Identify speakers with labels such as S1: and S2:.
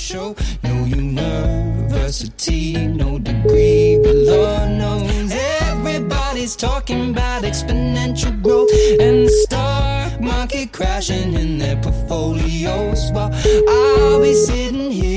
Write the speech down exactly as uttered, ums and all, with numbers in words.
S1: show. No university, no degree, but Lord knows everybody's talking about exponential growth and the stock market crashing in their portfolios. While I'll be sitting here